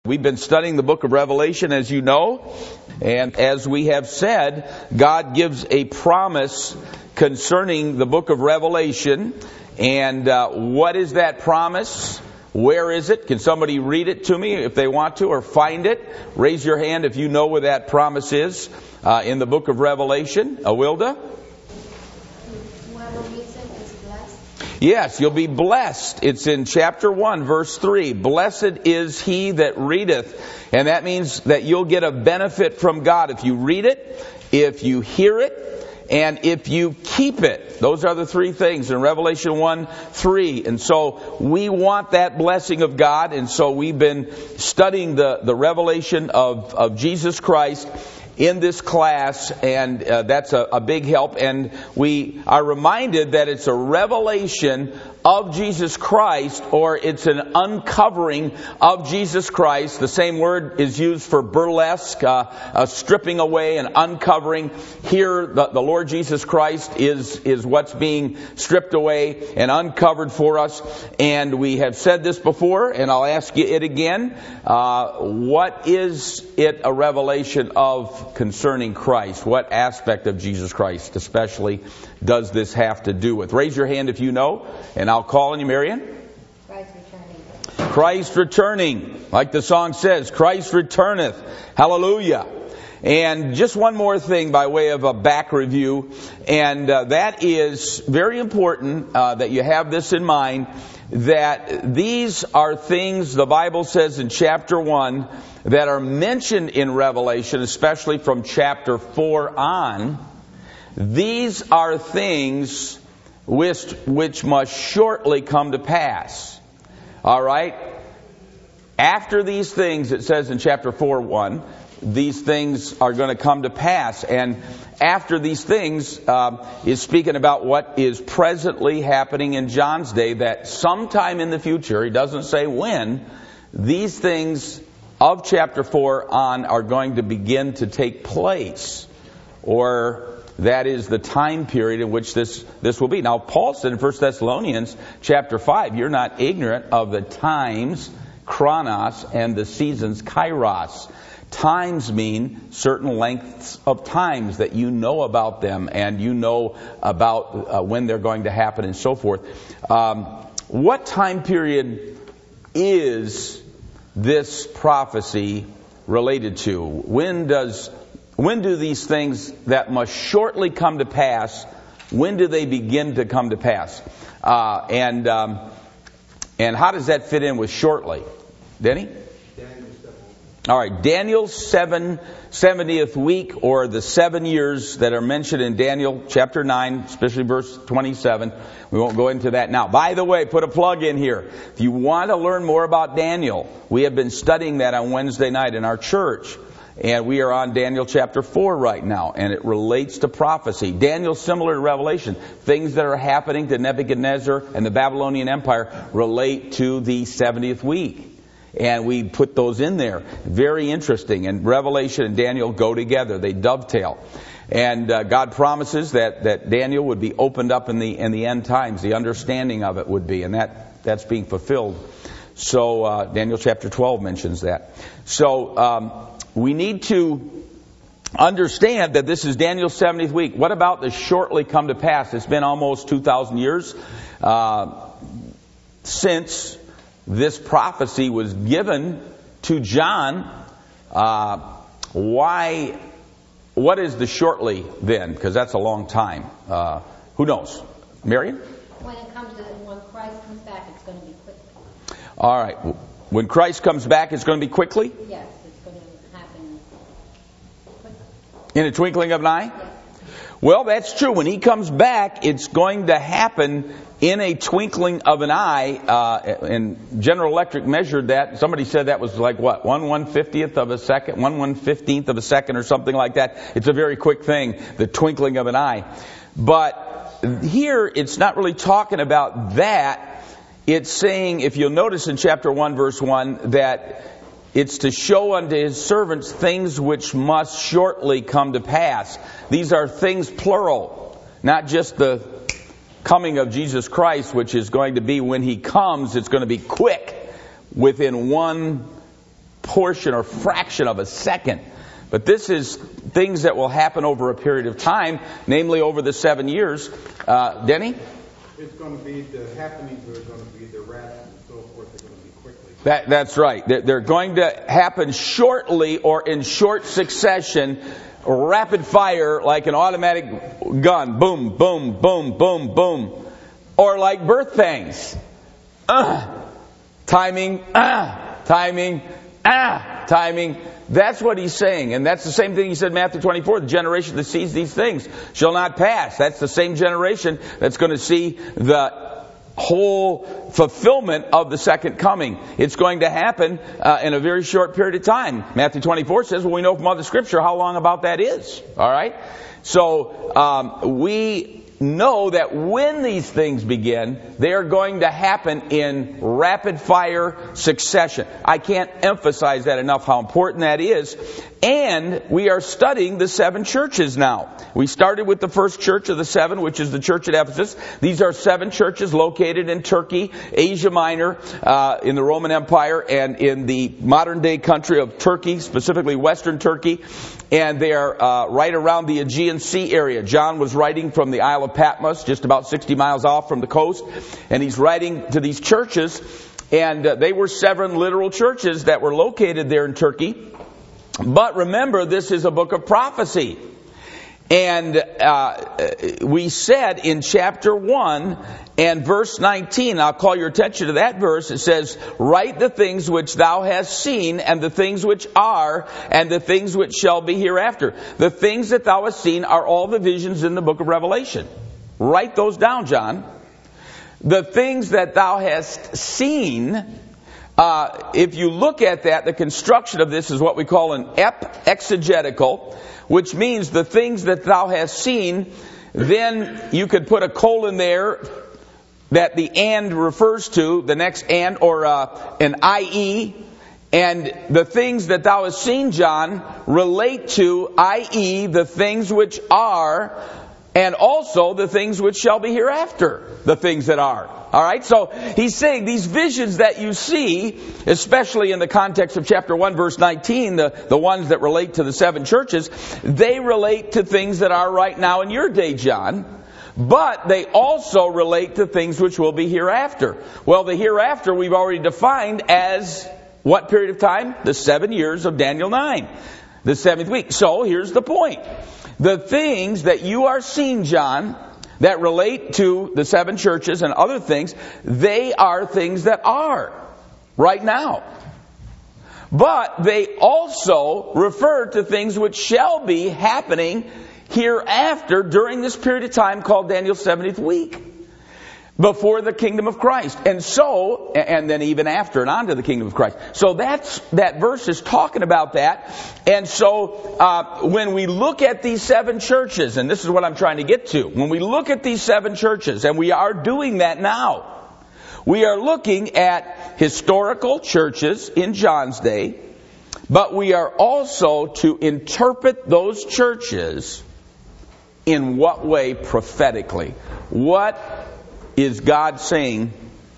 We've been studying the book of Revelation, as you know, and as we have said, God gives a promise concerning the book of Revelation. And what is that promise? Where is it? Can somebody read it to me if they want to, or find it? Raise your hand if you know where that promise is in the book of Revelation. Awilda? Yes, you'll be blessed. It's in chapter 1, verse 3. Blessed is he that readeth. And that means that you'll get a benefit from God if you read it, if you hear it, and if you keep it. Those are the three things in Revelation 1, 3. And so we want that blessing of God. And so we've been studying the revelation of Jesus Christ in this class, and that's a big help. And we are reminded that it's a revelation of Jesus Christ, or it's an uncovering of Jesus Christ. The same word is used for burlesque, a stripping away and uncovering. Here, the Lord Jesus Christ is what's being stripped away and uncovered for us. And we have said this before, and I'll ask you it again. What is it a revelation of concerning Christ? What aspect of Jesus Christ especially does this have to do with? Raise your hand if you know, and I'll call on you, Marion. Christ returning. Christ returning. Like the song says, Christ returneth. Hallelujah. And just one more thing by way of a back review, and that is very important that you have this in mind, that these are things the Bible says in chapter 1 that are mentioned in Revelation, especially from chapter 4 on. These are things which must shortly come to pass. All right? After these things, it says in chapter 4:1, these things are going to come to pass. And after these things is speaking about what is presently happening in John's day, that sometime in the future, he doesn't say when, these things of chapter 4 on are going to begin to take place. Or that is the time period in which this will be. Now, Paul said in 1 Thessalonians chapter 5, you're not ignorant of the times, chronos, and the seasons, kairos. Times mean certain lengths of times that you know about them, and you know about when they're going to happen and so forth. What time period is this prophecy related to? When do these things that must shortly come to pass, when do they begin to come to pass? And how does that fit in with shortly? Denny? All right, Daniel's 70th week, or the 7 years that are mentioned in Daniel chapter 9, especially verse 27. We won't go into that now. By the way, put a plug in here. If you want to learn more about Daniel, we have been studying that on Wednesday night in our church. And we are on Daniel chapter 4 right now, and it relates to prophecy. Daniel's similar to Revelation. Things that are happening to Nebuchadnezzar and the Babylonian Empire relate to the 70th week. And we put those in there. Very interesting. And Revelation and Daniel go together. They dovetail. And God promises that Daniel would be opened up in the end times. The understanding of it would be. And that's being fulfilled. So Daniel chapter 12 mentions that. So we need to understand that this is Daniel's 70th week. What about the shortly come to pass? It's been almost 2,000 years since this prophecy was given to John. What is the shortly then? Because that's a long time. Who knows? Marion? When Christ comes back, it's going to be quickly. All right. When Christ comes back, it's going to be quickly? Yes, it's going to happen quickly. In a twinkling of an eye? Yes. Well, that's true. When he comes back, it's going to happen in a twinkling of an eye. And General Electric measured that. Somebody said that was like what? 1/150th of a second? 1/115th of a second or something like that. It's a very quick thing, the twinkling of an eye. But here, it's not really talking about that. It's saying, if you'll notice in chapter 1, verse 1, that it's to show unto his servants things which must shortly come to pass. These are things plural, not just the coming of Jesus Christ, which is going to be when he comes, it's going to be quick within one portion or fraction of a second. But this is things that will happen over a period of time, namely over the 7 years. Denny? It's going to be, the happenings are going to be the rapture and so forth, they're going to be quickly. That's right. They're going to happen shortly or in short succession, rapid fire like an automatic gun. Boom, boom, boom, boom, boom. Or like birth pangs. Timing, timing, timing. That's what he's saying. And that's the same thing he said in Matthew 24. The generation that sees these things shall not pass. That's the same generation that's going to see the whole fulfillment of the second coming. It's going to happen in a very short period of time. Matthew 24 says, well, we know from other scripture how long about that is. All right? So we know that when these things begin, they are going to happen in rapid fire succession. I can't emphasize that enough, how important that is. And we are studying the 7 churches now. We started with the first church of the 7, which is the church at Ephesus. These are 7 churches located in Turkey, Asia Minor, in the Roman Empire, and in the modern day country of Turkey, specifically Western Turkey. And they are right around the Aegean Sea area. John was writing from the Isle of Patmos, just about 60 miles off from the coast. And he's writing to these churches. And they were 7 literal churches that were located there in Turkey. But remember, this is a book of prophecy. And we said in chapter 1 and verse 19, I'll call your attention to that verse. It says, write the things which thou hast seen, and the things which are, and the things which shall be hereafter. The things that thou hast seen are all the visions in the book of Revelation. Write those down, John. The things that thou hast seen, if you look at that, the construction of this is what we call an exegetical, which means the things that thou hast seen. Then you could put a colon there that the and refers to, the next and, or an IE. And the things that thou hast seen, John, relate to, i.e., the things which are, and also the things which shall be hereafter, the things that are. All right, so he's saying these visions that you see, especially in the context of chapter 1, verse 19, the ones that relate to the 7 churches, they relate to things that are right now in your day, John. But they also relate to things which will be hereafter. Well, the hereafter we've already defined as what period of time? The 7 years of Daniel 9, the 7th week. So here's the point. The things that you are seeing, John, that relate to the 7 churches and other things, they are things that are right now. But they also refer to things which shall be happening hereafter during this period of time called Daniel's 70th week, before the kingdom of Christ. And so, and then even after and on to the kingdom of Christ. So that verse is talking about that. And so when we look at these 7 churches, and this is what I'm trying to get to, when we look at these 7 churches, and we are doing that now, we are looking at historical churches in John's day, but we are also to interpret those churches in what way prophetically? What is God saying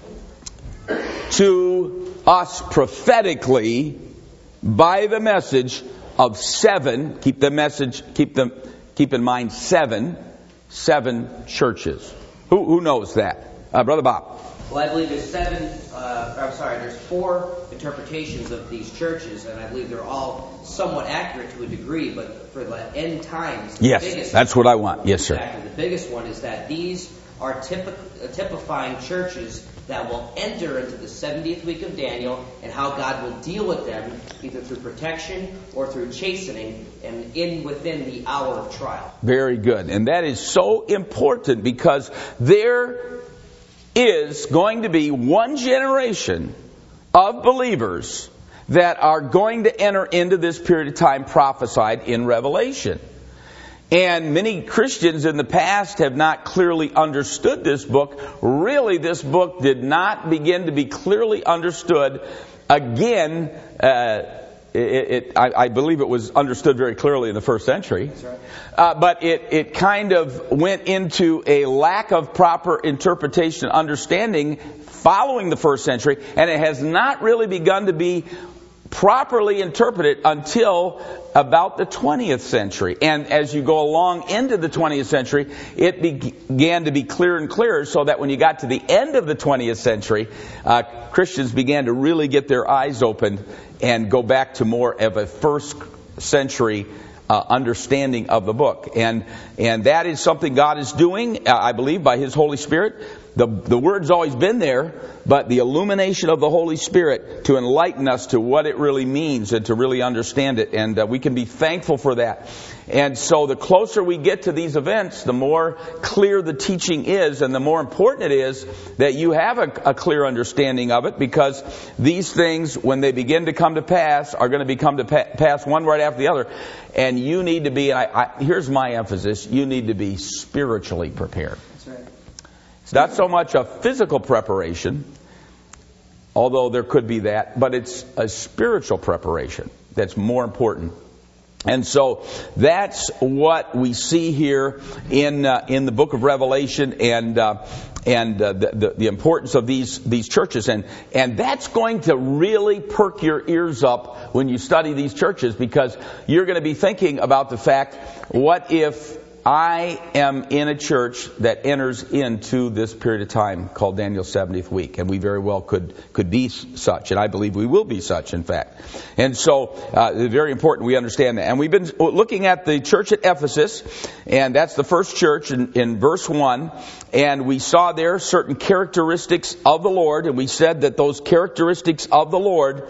to us prophetically by the message of 7? Keep in mind 7 churches. Who knows that? Brother Bob. Well, I believe there's 4 interpretations of these churches, and I believe they're all somewhat accurate to a degree, but for the end times, yes, that's what I want. Yes, sir. Exactly. The biggest one is that these are typifying churches that will enter into the 70th week of Daniel, and how God will deal with them either through protection or through chastening, and within the hour of trial. Very good. And that is so important, because there is going to be one generation of believers that are going to enter into this period of time prophesied in Revelation. And many Christians in the past have not clearly understood this book. Really, this book did not begin to be clearly understood. Again, I believe it was understood very clearly in the first century. That's right. But it kind of went into a lack of proper interpretation and understanding following the first century. And it has not really begun to be properly interpreted until about the 20th century. And as you go along into the 20th century, it began to be clearer and clearer, so that when you got to the end of the 20th century, Christians began to really get their eyes open and go back to more of a first century understanding of the book. And that is something God is doing, I believe, by His Holy Spirit. The Word's always been there, but the illumination of the Holy Spirit to enlighten us to what it really means and to really understand it. And we can be thankful for that. And so the closer we get to these events, the more clear the teaching is, and the more important it is that you have a clear understanding of it, because these things, when they begin to come to pass, are going to come to pass one right after the other. And you need to be, here's my emphasis, you need to be spiritually prepared. That's right. It's not so much a physical preparation, although there could be that, but it's a spiritual preparation that's more important. And so that's what we see here in the book of Revelation, and the importance of these churches, and that's going to really perk your ears up when you study these churches, because you're going to be thinking about the fact, what if I am in a church that enters into this period of time called Daniel's 70th week? And we very well could be such, and I believe we will be such, in fact. And so it's very important we understand that. And we've been looking at the church at Ephesus, and that's the first church in verse 1. And we saw there certain characteristics of the Lord, and we said that those characteristics of the Lord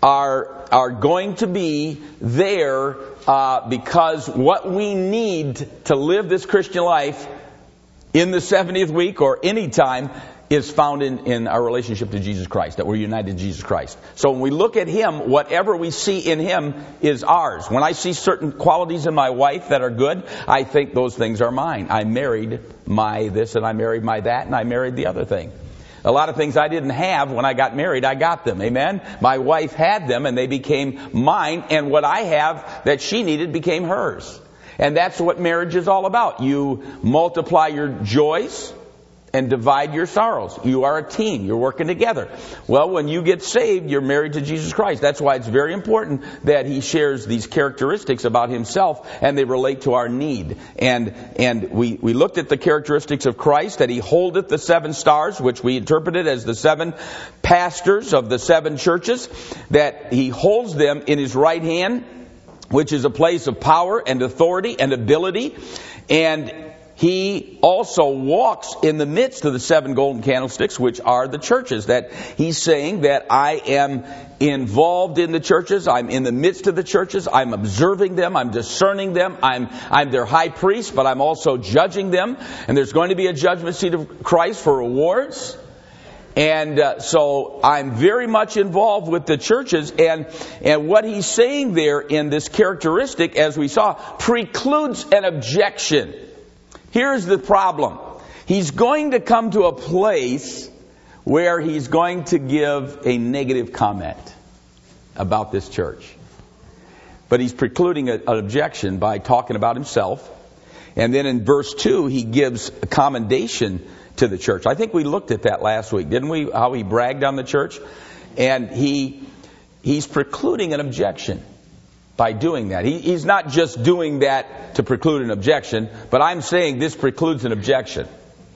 are going to be there because what we need to live this Christian life in the 70th week or any time is found in our relationship to Jesus Christ, that we're united to Jesus Christ. So when we look at Him, whatever we see in Him is ours. When I see certain qualities in my wife that are good, I think those things are mine. I married my this, and I married my that, and I married the other thing. A lot of things I didn't have when I got married, I got them. Amen? My wife had them, and they became mine, and what I have that she needed became hers. And that's what marriage is all about. You multiply your joys and divide your sorrows. You are a team. You're working together. Well, when you get saved, you're married to Jesus Christ. That's why it's very important that He shares these characteristics about Himself, and they relate to our need. And we looked at the characteristics of Christ, that He holdeth the 7 stars, which we interpreted as the 7 pastors of the 7 churches, that He holds them in His right hand, which is a place of power and authority and ability. And He also walks in the midst of the 7 golden candlesticks, which are the churches. That He's saying that I am involved in the churches. I'm in the midst of the churches. I'm observing them. I'm discerning them. I'm their high priest, but I'm also judging them. And there's going to be a judgment seat of Christ for rewards. And so I'm very much involved with the churches. And what He's saying there in this characteristic, as we saw, precludes an objection. Here's the problem. He's going to come to a place where He's going to give a negative comment about this church. But He's precluding an objection by talking about Himself. And then in verse 2, He gives a commendation to the church. I think we looked at that last week, didn't we? How He bragged on the church. And He's precluding an objection by doing that. He's not just doing that to preclude an objection, but I'm saying this precludes an objection.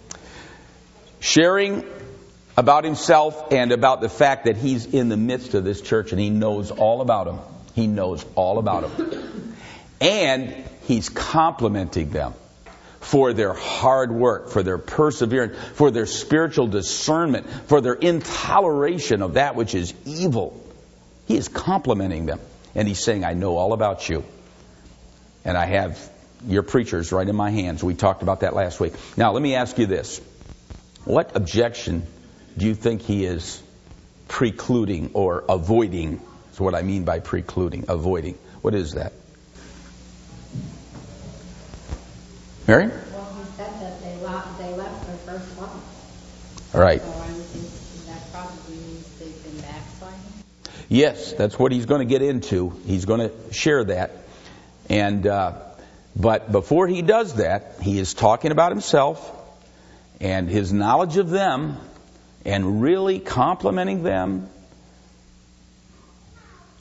Sharing about Himself and about the fact that He's in the midst of this church and He knows all about them. He knows all about them. And He's complimenting them for their hard work, for their perseverance, for their spiritual discernment, for their intoleration of that which is evil. He is complimenting them. And He's saying, I know all about you. And I have your preachers right in my hands. We talked about that last week. Now, let me ask you this. What objection do you think He is precluding or avoiding? That's what I mean by precluding, avoiding. What is that? Mary? Well, He said that they left their first love. All right. So I would think that probably means they've been backsliding. Yes, that's what he's going to get into. He's going to share that. And but before he does that, he is talking about himself and his knowledge of them and really complimenting them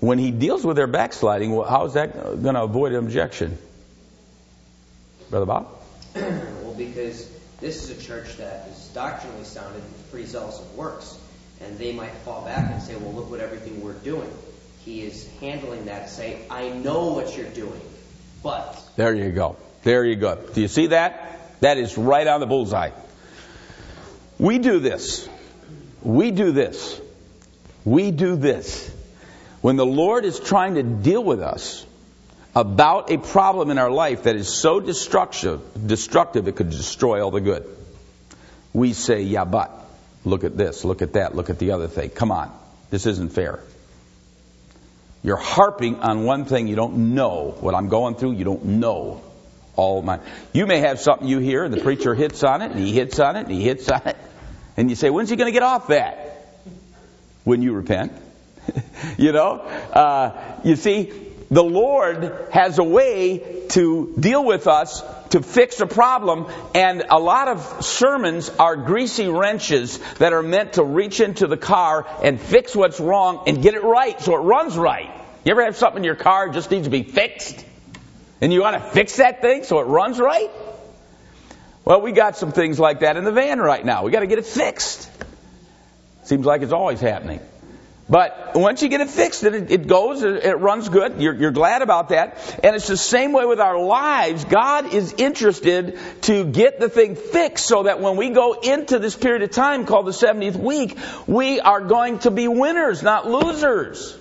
when he deals with their backsliding, well, how is that going to avoid an objection? Brother Bob? Well, because this is a church that is doctrinally sound and pretty zealous of works. And they might fall back and say, well, look what everything we're doing. He is handling that to say, I know what you're doing, but... There you go. There you go. Do you see that? That is right on the bullseye. We do this. We do this. We do this. When the Lord is trying to deal with us about a problem in our life that is so destructive it could destroy all the good, we say, yeah, but look at this, look at that, look at the other thing. Come on, this isn't fair. You're harping on one thing. You don't know what I'm going through. You don't know all my... You may have something you hear and the preacher hits on it and he hits on it and he hits on it. And you say, when's he going to get off that? When you repent. You see, the Lord has a way to deal with us to fix a problem, and a lot of sermons are greasy wrenches that are meant to reach into the car and fix what's wrong and get it right so it runs right. You ever have something in your car that just needs to be fixed? And you want to fix that thing so it runs right? Well, we got some things like that in the van right now. We got to get it fixed. Seems like it's always happening. But once you get it fixed, it goes, it runs good. You're glad about that. And it's the same way with our lives. God is interested to get the thing fixed so that when we go into this period of time called the 70th week, we are going to be winners, not losers.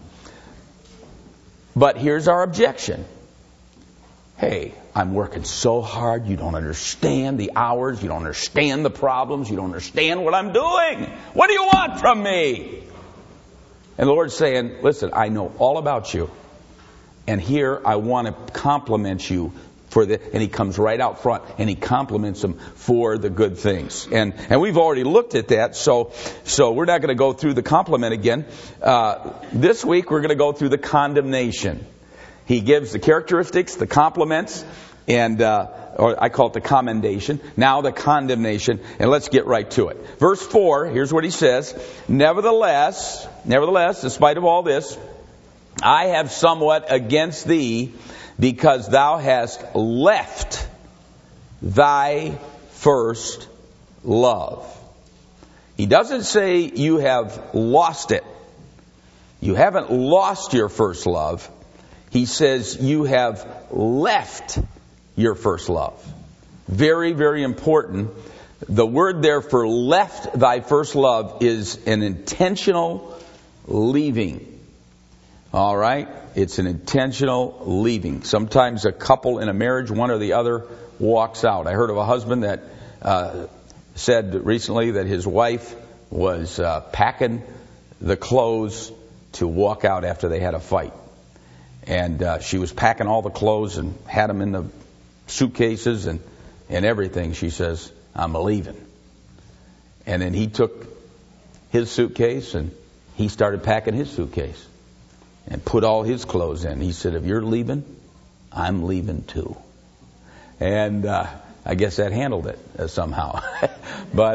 But here's our objection. Hey, I'm working so hard, you don't understand the hours, you don't understand the problems, you don't understand what I'm doing. What do you want from me? And the Lord's saying, listen, I know all about you. And here I want to compliment you for the... And he comes right out front and he compliments them for the good things. And we've already looked at that, so we're not going to go through the compliment again. This week we're going to go through the condemnation. He gives the characteristics, the compliments, and or I call it the commendation. Now the condemnation, and let's get right to it. Verse 4, here's what he says. Nevertheless, despite of all this, I have somewhat against thee, because thou hast left thy first love. He doesn't say you have lost it. You haven't lost your first love. He says you have left your first love. Very, very important. The word there for left thy first love is an intentional leaving. All right? It's an intentional leaving. Sometimes a couple in a marriage, one or the other, walks out. I heard of a husband that said recently that his wife was packing the clothes to walk out after they had a fight. And she was packing all the clothes and had them in the suitcases and everything. She says, I'm leaving. And then he took his suitcase and he started packing his suitcase and put all his clothes in. He said, if you're leaving, I'm leaving too. And I guess that handled it somehow. But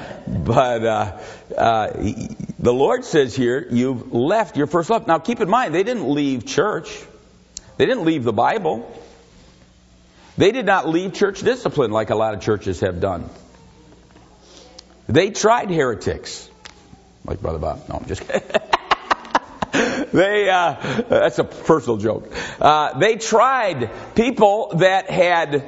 the Lord says here, you've left your first love. Now keep in mind, they didn't leave church. They didn't leave the Bible. They did not leave church discipline like a lot of churches have done. They tried heretics. Like Brother Bob. No, I'm just kidding. That's a personal joke. They tried people that had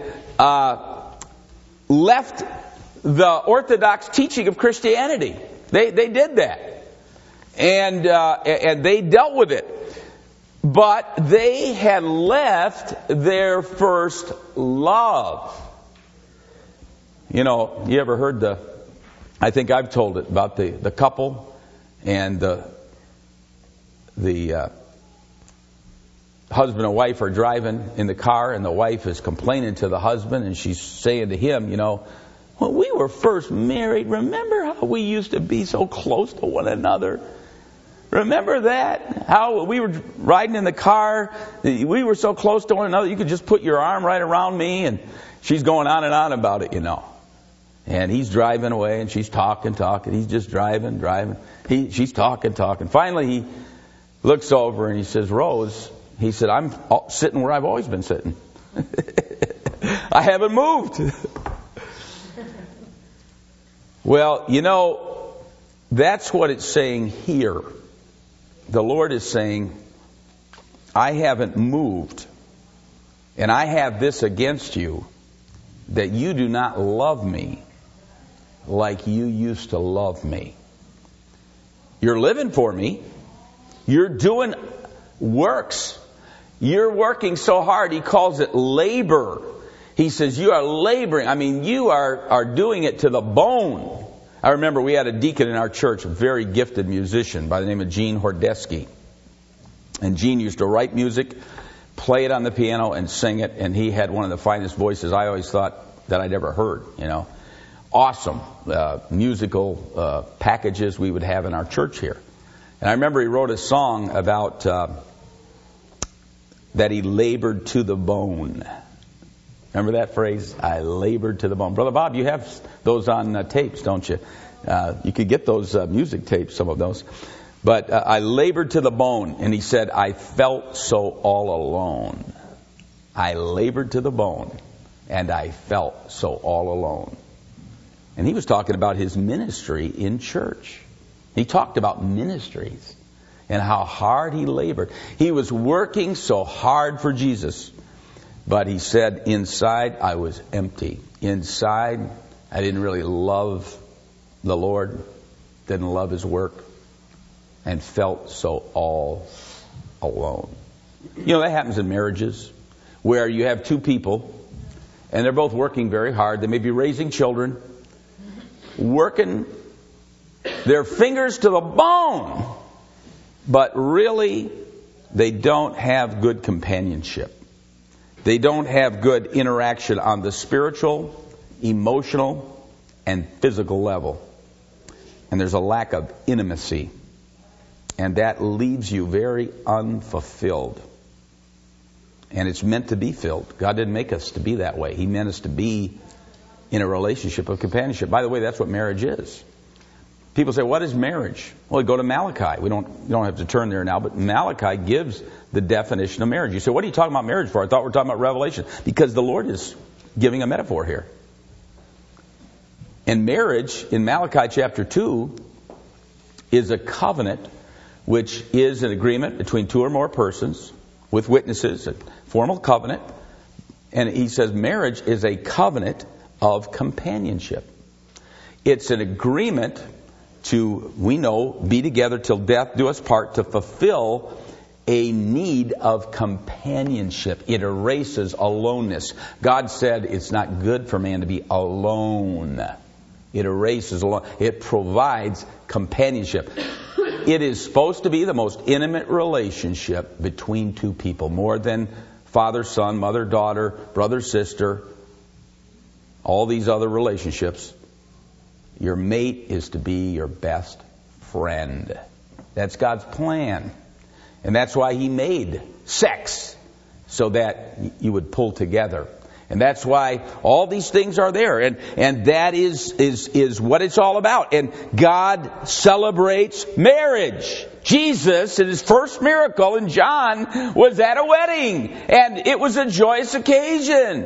left the orthodox teaching of Christianity. They did that. And they dealt with it. But they had left their first love. You know, you ever heard I think I've told it about the couple and the husband and wife are driving in the car, and the wife is complaining to the husband, and she's saying to him, you know, when we were first married, remember how we used to be so close to one another? Remember that? How we were riding in the car, we were so close to one another, you could just put your arm right around me, and she's going on and on about it, you know. And he's driving away, and she's talking. He's just driving. She's talking. Finally, looks over and he says, Rose, he said, I'm sitting where I've always been sitting. I haven't moved. Well, you know, that's what it's saying here. The Lord is saying, I haven't moved, and I have this against you, that you do not love me like you used to love me. You're living for me. You're doing works. You're working so hard. He calls it labor. He says you are laboring. I mean, you are doing it to the bone. I remember we had a deacon in our church, a very gifted musician by the name of Gene Hordesky. And Gene used to write music, play it on the piano, and sing it. And he had one of the finest voices I always thought that I'd ever heard, you know. Awesome musical packages we would have in our church here. And I remember he wrote a song about that he labored to the bone. Remember that phrase? I labored to the bone. Brother Bob, you have those on tapes, don't you? You could get those music tapes, some of those. But I labored to the bone. And he said, I felt so all alone. I labored to the bone. And I felt so all alone. And he was talking about his ministry in church. He talked about ministries and how hard he labored. He was working so hard for Jesus. But he said, inside I was empty. Inside I didn't really love the Lord, didn't love his work, and felt so all alone. You know, that happens in marriages where you have two people and they're both working very hard. They may be raising children, working their fingers to the bone, but really they don't have good companionship. They don't have good interaction on the spiritual, emotional, and physical level. And there's a lack of intimacy. And that leaves you very unfulfilled. And it's meant to be filled. God didn't make us to be that way. He meant us to be in a relationship of companionship. By the way, that's what marriage is. People say, what is marriage? Well, go to Malachi. You don't have to turn there now, but Malachi gives the definition of marriage. You say, what are you talking about marriage for? I thought we were talking about Revelation. Because the Lord is giving a metaphor here. And marriage, in Malachi chapter 2, is a covenant, which is an agreement between two or more persons with witnesses, a formal covenant. And he says marriage is a covenant of companionship. It's an agreement to, we know, be together till death do us part, to fulfill a need of companionship. It erases aloneness. God said it's not good for man to be alone. It erases alone. It provides companionship. It is supposed to be the most intimate relationship between two people, more than father, son, mother, daughter, brother, sister, all these other relationships. Your mate is to be your best friend. That's God's plan. And that's why He made sex, so that you would pull together. And that's why all these things are there. And that is what it's all about. And God celebrates marriage. Jesus, in His first miracle in John, was at a wedding. And it was a joyous occasion.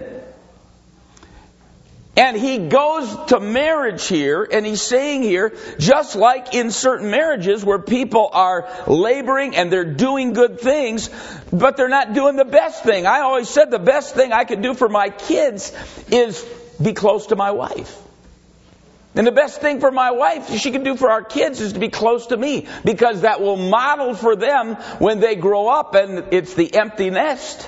And He goes to marriage here, and He's saying here, just like in certain marriages where people are laboring and they're doing good things, but they're not doing the best thing. I always said the best thing I could do for my kids is be close to my wife. And the best thing for my wife she can do for our kids is to be close to me, because that will model for them when they grow up and it's the empty nest.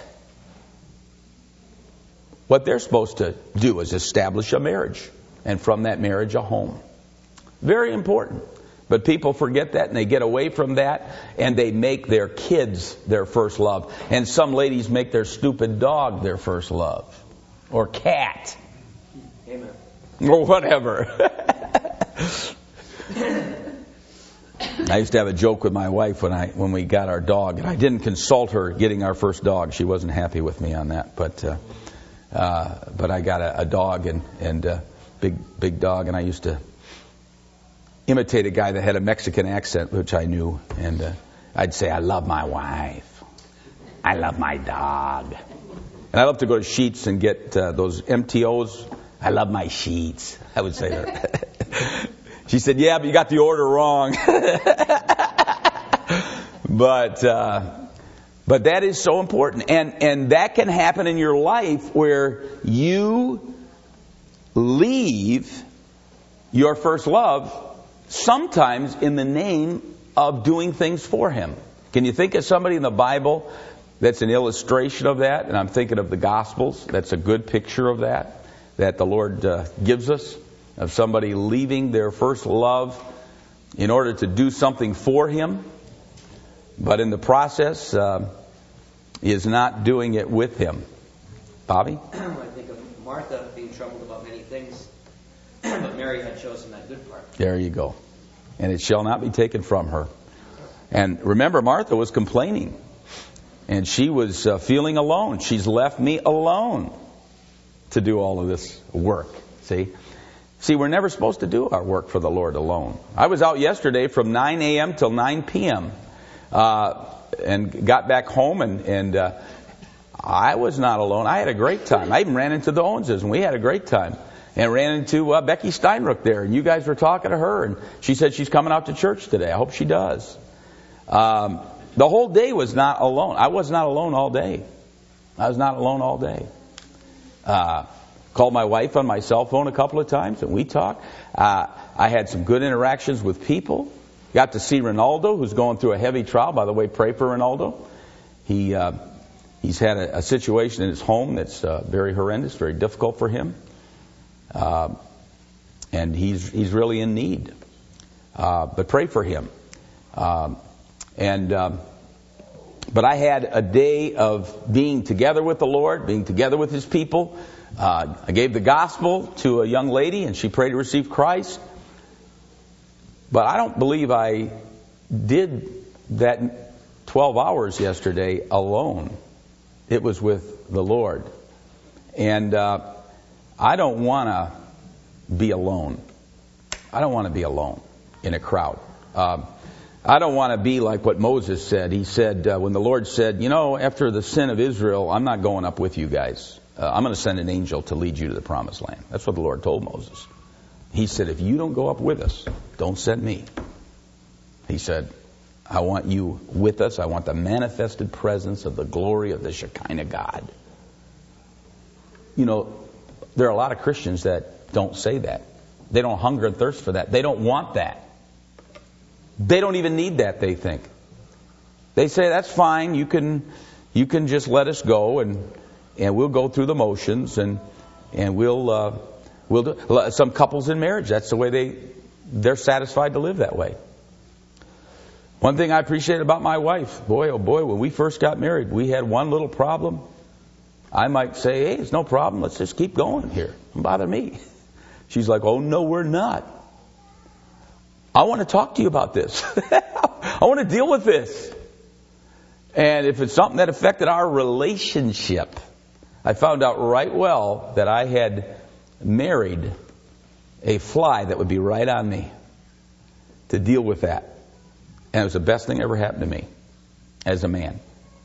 What they're supposed to do is establish a marriage, and from that marriage a home. Very important. But people forget that, and they get away from that, and they make their kids their first love. And some ladies make their stupid dog their first love. Or cat. Amen. Or whatever. I used to have a joke with my wife when we got our dog, and I didn't consult her getting our first dog. She wasn't happy with me on that, but I got a dog and big dog, and I used to imitate a guy that had a Mexican accent, which I knew, and I'd say, I love my wife. I love my dog. And I love to go to Sheetz and get those MTOs. I love my sheets. I would say that. She said, yeah, but you got the order wrong. But that is so important. And that can happen in your life where you leave your first love sometimes in the name of doing things for Him. Can you think of somebody in the Bible that's an illustration of that? And I'm thinking of the Gospels. That's a good picture of that the Lord gives us, of somebody leaving their first love in order to do something for Him, but in the process is not doing it with Him. Bobby? I think of Martha being troubled about many things, but Mary had chosen that good part. There you go. And it shall not be taken from her. And remember, Martha was complaining. And she was feeling alone. She's left me alone to do all of this work. See, we're never supposed to do our work for the Lord alone. I was out yesterday from 9 a.m. till 9 p.m. And got back home, and I was not alone. I had a great time. I even ran into the Owenses, and we had a great time. And ran into Becky Steinruck there, and you guys were talking to her, and she said she's coming out to church today. I hope she does. The whole day was not alone. I was not alone all day. I was not alone all day. Called my wife on my cell phone a couple of times, and we talked. I had some good interactions with people. Got to see Ronaldo, who's going through a heavy trial. By the way, pray for Ronaldo. He's had a situation in his home that's very horrendous, very difficult for him. And he's really in need. But pray for him. But I had a day of being together with the Lord, being together with His people. I gave the gospel to a young lady, and she prayed to receive Christ. But I don't believe I did that 12 hours yesterday alone. It was with the Lord. And I don't want to be alone. I don't want to be alone in a crowd. I don't want to be like what Moses said. He said, when the Lord said, after the sin of Israel, I'm not going up with you guys. I'm going to send an angel to lead you to the promised land. That's what the Lord told Moses. He said, if you don't go up with us, don't send me. He said, I want you with us. I want the manifested presence of the glory of the Shekinah God. There are a lot of Christians that don't say that. They don't hunger and thirst for that. They don't want that. They don't even need that, they think. They say, that's fine. You can just let us go, and we'll go through the motions, and we'll do. Some couples in marriage, that's the way they're satisfied to live that way. One thing I appreciate about my wife, boy, oh boy, when we first got married, we had one little problem. I might say, hey, it's no problem. Let's just keep going here. Don't bother me. She's like, oh, no, we're not. I want to talk to you about this. I want to deal with this. And if it's something that affected our relationship, I found out right well that I had married a fly that would be right on me to deal with that. And it was the best thing ever happened to me as a man.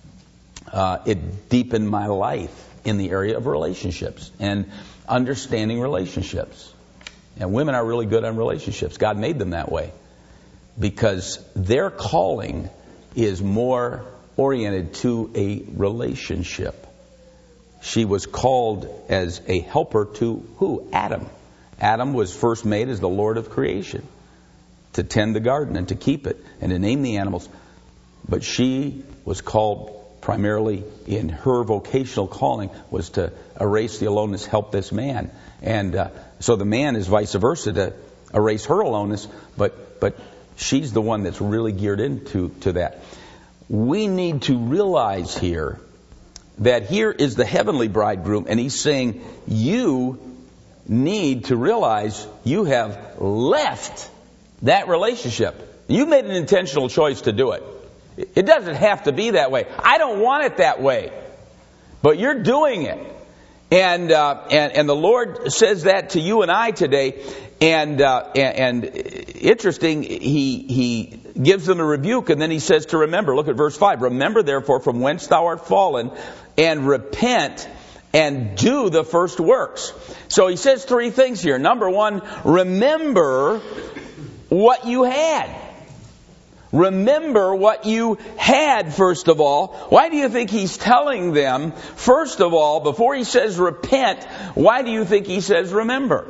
It deepened my life in the area of relationships and understanding relationships. And women are really good on relationships. God made them that way because their calling is more oriented to a relationship. She was called as a helper to who? Adam. Adam was first made as the Lord of creation, to tend the garden and to keep it and to name the animals. But she was called primarily in her vocational calling was to erase the aloneness, help this man. And so the man is vice versa, to erase her aloneness, but she's the one that's really geared into that. We need to realize here that here is the heavenly bridegroom, and he's saying, you need to realize you have left that relationship. You made an intentional choice to do it. It doesn't have to be that way. I don't want it that way. But you're doing it. And the Lord says that to you and I today. And interesting, he gives them a rebuke, and then he says to remember. Look at verse 5. Remember therefore from whence thou art fallen, and repent, and do the first works. So he says three things here. Number one, remember what you had. Remember what you had, first of all. Why do you think he's telling them, first of all, before he says repent, why do you think he says remember?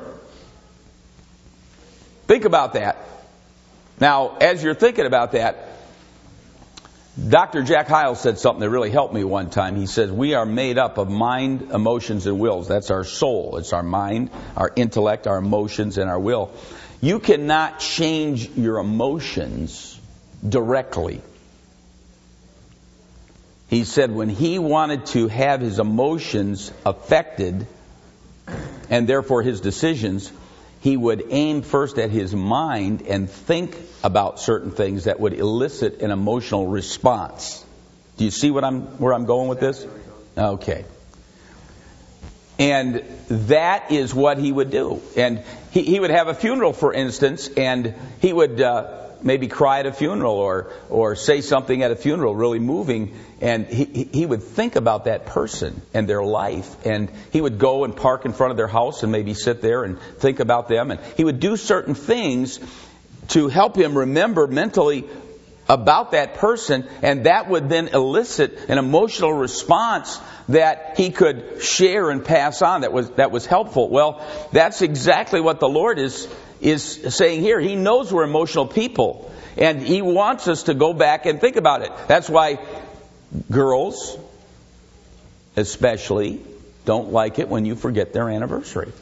Think about that. Now, as you're thinking about that, Dr. Jack Hyles said something that really helped me one time. He says, we are made up of mind, emotions, and wills. That's our soul. It's our mind, our intellect, our emotions, and our will. You cannot change your emotions directly. He said when he wanted to have his emotions affected, and therefore his decisions, he would aim first at his mind and think about certain things that would elicit an emotional response. Do you see where I'm going with this? Okay. And that is what he would do. And he would have a funeral, for instance, and he would maybe cry at a funeral or say something at a funeral really moving, and he would think about that person and their life, and he would go and park in front of their house and maybe sit there and think about them, and he would do certain things to help him remember mentally about that person, and that would then elicit an emotional response that he could share and pass on that was helpful. Well, that's exactly what the Lord is saying here. He knows we're emotional people, and he wants us to go back and think about it. That's why girls, especially, don't like it when you forget their anniversary.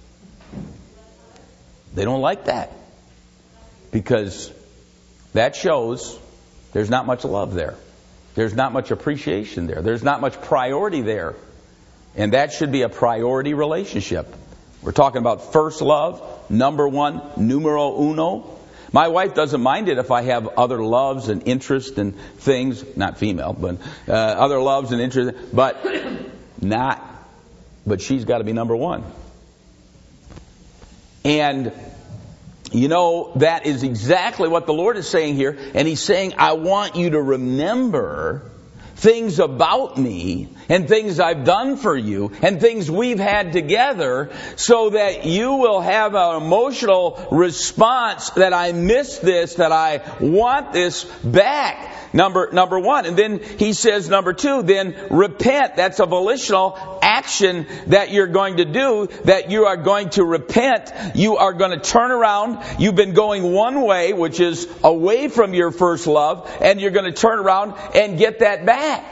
They don't like that, because that shows there's not much love there. There's not much appreciation there. There's not much priority there. And that should be a priority relationship. We're talking about first love, number one, numero uno. My wife doesn't mind it if I have other loves and interests and things, not female, but other loves and interests, but she's got to be number one. And you know, that is exactly what the Lord is saying here. And he's saying, I want you to remember things about me and things I've done for you and things we've had together, so that you will have an emotional response that I miss this, that I want this back. Number one. And then he says, number two, then repent. That's a volitional action that you're going to do, that you are going to repent. You are going to turn around. You've been going one way, which is away from your first love, and you're going to turn around and get that back.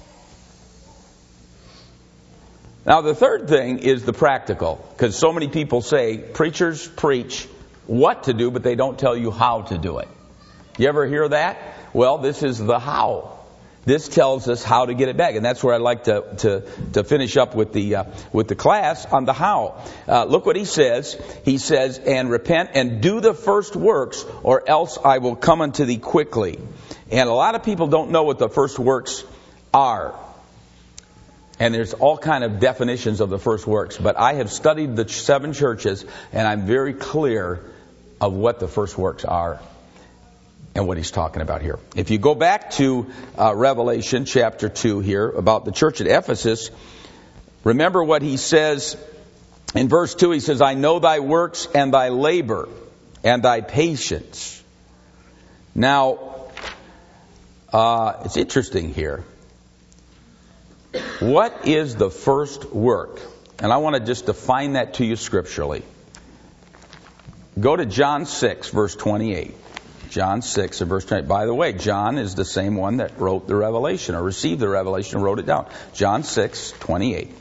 Now, the third thing is the practical, because so many people say, preachers preach what to do, but they don't tell you how to do it. You ever hear that? Well, this is the how. This tells us how to get it back, and that's where I'd like to finish up with the class on the how. Look what he says. He says, "And repent and do the first works, or else I will come unto thee quickly." And a lot of people don't know what the first works are. And there's all kind of definitions of the first works. But I have studied the 7 churches, and I'm very clear of what the first works are and what he's talking about here. If you go back to Revelation chapter 2 here about the church at Ephesus, remember what he says in verse 2. He says, "I know thy works and thy labor and thy patience." Now, it's interesting here. What is the first work? And I want to just define that to you scripturally. Go to John 6, verse 28. John 6 and verse 28. By the way, John is the same one that wrote the Revelation, or received the Revelation and wrote it down. John 6, 28.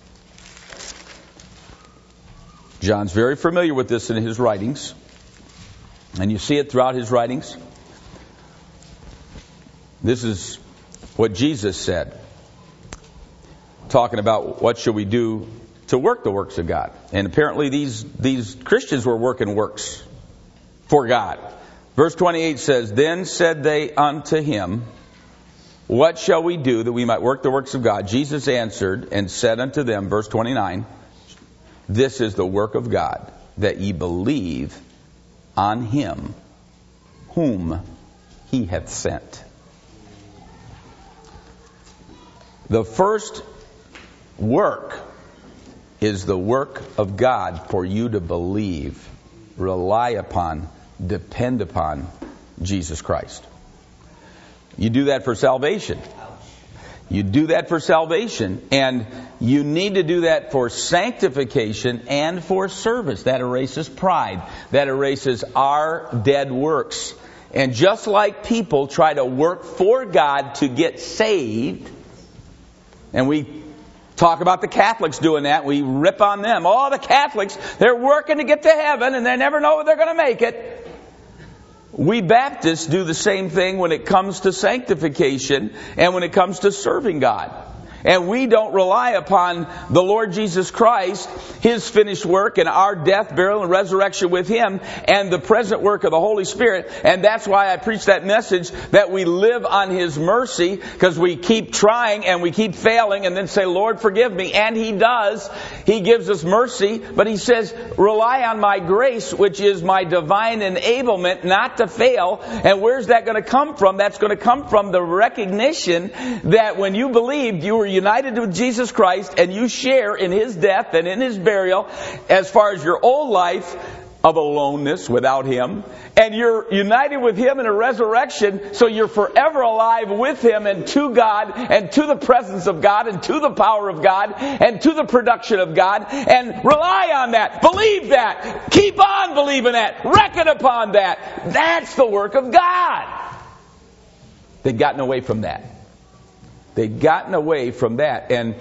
John's very familiar with this in his writings. And you see it throughout his writings. This is what Jesus said, talking about what should we do to work the works of God. And apparently these Christians were working works for God. Verse 28 says, "Then said they unto him, What shall we do that we might work the works of God? Jesus answered and said unto them," verse 29, "This is the work of God, that ye believe on him whom he hath sent. The first work is the work of God for you to believe, rely upon, depend upon Jesus Christ. You do that for salvation. You do that for salvation, and you need to do that for sanctification and for service. That erases pride. That erases our dead works. And just like people try to work for God to get saved, and we talk about the Catholics doing that, we rip on them. Oh, the Catholics, they're working to get to heaven and they never know if they're going to make it. We Baptists do the same thing when it comes to sanctification and when it comes to serving God. And we don't rely upon the Lord Jesus Christ, His finished work, and our death, burial, and resurrection with Him, and the present work of the Holy Spirit. And that's why I preach that message that we live on His mercy, because we keep trying and we keep failing and then say, Lord, forgive me. And He does. He gives us mercy, but He says, rely on my grace, which is my divine enablement not to fail. And where's that going to come from? That's going to come from the recognition that when you believed, you were united with Jesus Christ and you share in His death and in His burial as far as your old life of aloneness without Him. And you're united with Him in a resurrection, so you're forever alive with Him and to God and to the presence of God and to the power of God and to the production of God. And rely on that. Believe that. Keep on believing that. Reckon upon that. That's the work of God. They've gotten away from that. They've gotten away from that. And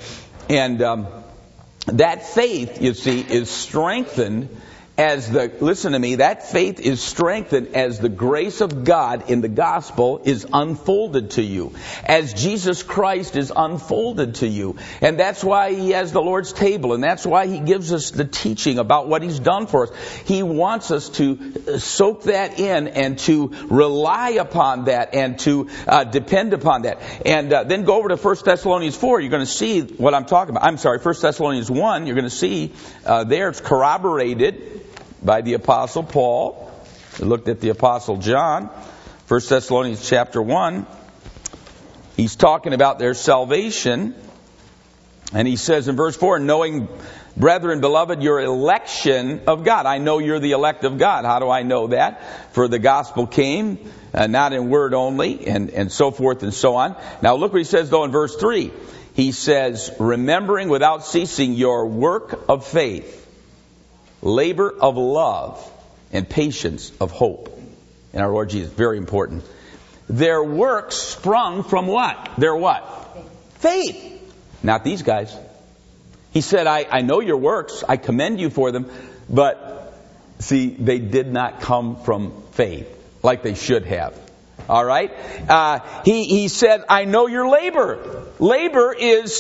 that faith, you see, is strengthened as listen to me, that faith is strengthened as the grace of God in the gospel is unfolded to you. As Jesus Christ is unfolded to you. And that's why He has the Lord's table. And that's why He gives us the teaching about what He's done for us. He wants us to soak that in and to rely upon that and to depend upon that. And then go over to 1 Thessalonians 4. You're going to see what I'm talking about. 1 Thessalonians 1. You're going to see there it's corroborated by the Apostle Paul. We looked at the Apostle John. 1 Thessalonians chapter 1. He's talking about their salvation. And he says in verse 4, knowing, brethren, beloved, your election of God. I know you're the elect of God. How do I know that? For the gospel came, not in word only, and so forth and so on. Now look what he says though in verse 3. He says, remembering without ceasing your work of faith, labor of love, and patience of hope in our Lord Jesus. Very important. Their works sprung from what? Their what? Faith. Not these guys. He said, I know your works. I commend you for them. But, see, they did not come from faith like they should have. All right? He said, I know your labor. Labor is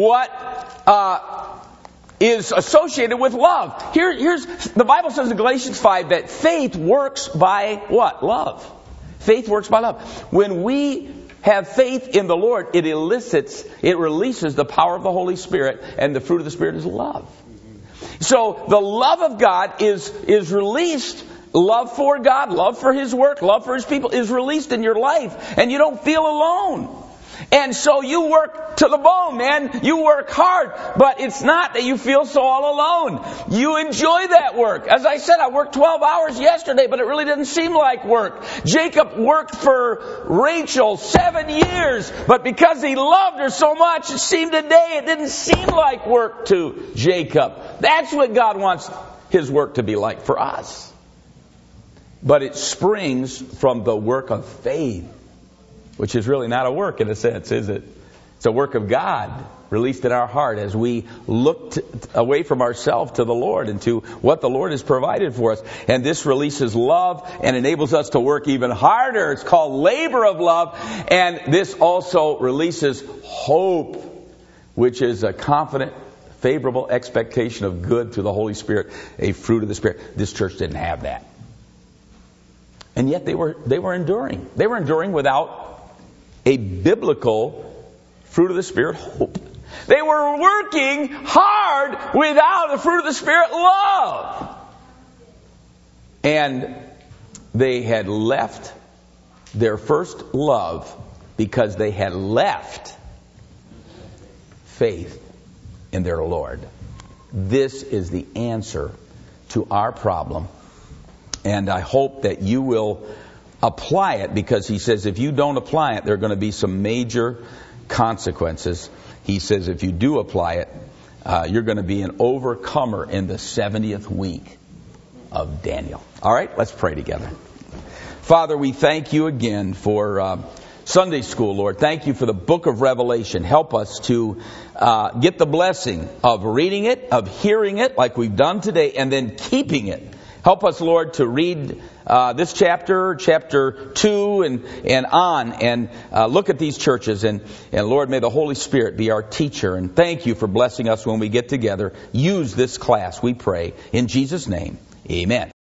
what is associated with love. Here's the Bible says in Galatians 5 that faith works by what? Love. Faith works by love. When we have faith in the Lord, it releases the power of the Holy Spirit, and the fruit of the Spirit is love. So the love of God is released. Love for God, love for His work, love for His people is released in your life, and you don't feel alone. And so you work to the bone, man. You work hard. But it's not that you feel so all alone. You enjoy that work. As I said, I worked 12 hours yesterday, but it really didn't seem like work. Jacob worked for Rachel 7 years, but because he loved her so much, it seemed today it didn't seem like work to Jacob. That's what God wants His work to be like for us. But it springs from the work of faith, which is really not a work in a sense, is it? It's a work of God released in our heart as we look away from ourselves to the Lord and to what the Lord has provided for us. And this releases love and enables us to work even harder. It's called labor of love. And this also releases hope, which is a confident, favorable expectation of good through the Holy Spirit, a fruit of the Spirit. This church didn't have that. And yet they were enduring. They were enduring without a biblical fruit of the Spirit hope. They were working hard without the fruit of the Spirit love. And they had left their first love because they had left faith in their Lord. This is the answer to our problem. And I hope that you will apply it, because he says if you don't apply it, there are going to be some major consequences. He says if you do apply it, you're going to be an overcomer in the 70th week of Daniel. All right, let's pray together. Father, we thank you again for Sunday school, Lord. Thank you for the book of Revelation. Help us to get the blessing of reading it, of hearing it like we've done today, and then keeping it. Help us, Lord, to read this chapter 2 and on, and look at these churches. And Lord, may the Holy Spirit be our teacher. And thank you for blessing us when we get together. Use this class, we pray. In Jesus' name, amen.